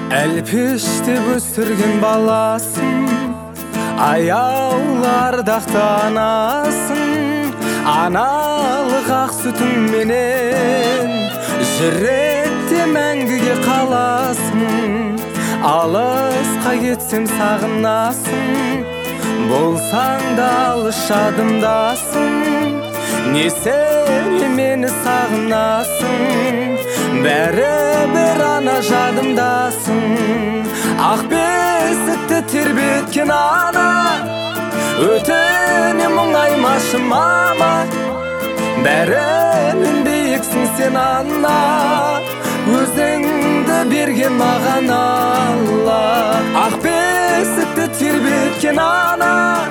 Әлпештеп өстірген баласын, аяулы ардақты анасын, аналық ақ сүтіңменен жүректе мәңгіге қаласың. Алысқа кетсем сағынасың, болсаң да алыс жадымдасың. Не сен мені сағынасың, бәрібір ана жадымдасың. Ақ бесікті тербеткен ана, өтіне мұңаймашы мама. Бәрінен биіксің сен ана, өзіңді берген маған Алла. Ақ бесікті тербеткен ана,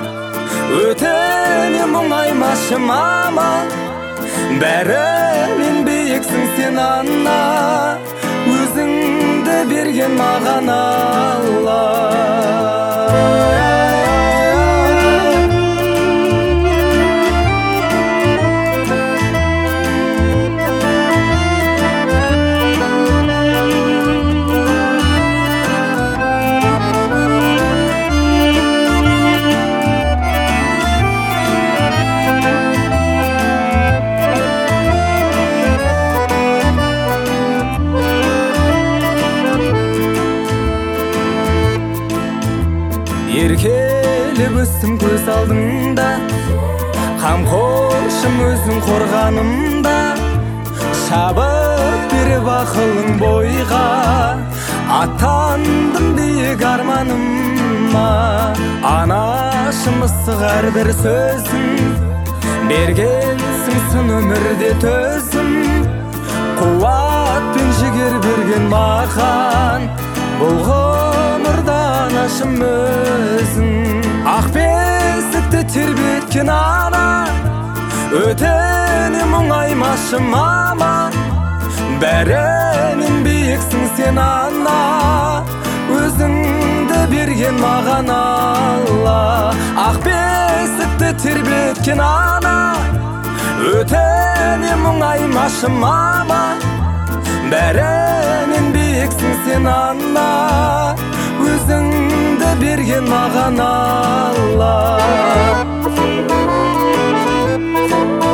өтіне мұңаймашы мама. Бәрінен биіксің сен ана, өзіңді берген маған Алла. Еркелеп өстім көз алдыңда, қамқоршым өзің қорғанымда. Шабыт беріп ақылың бойға, аттандым биік арманыма. Анашым ыстық әрбір сөзін, бергенсің сын өмірде төзім. Қуат пен жігер берген маған, бұл ғұмырда анашым өзің. Ақ бесікті тербеткен ана, өтіне мұңаймашы мама. Бәрінен биіксің сен ана, өзіңді берген маған Алла. Ақ бесікті тербеткен ана, өтіне мұңаймашы мама. Бәрінен биіксің сен ана, өзіңді берген маған Алла.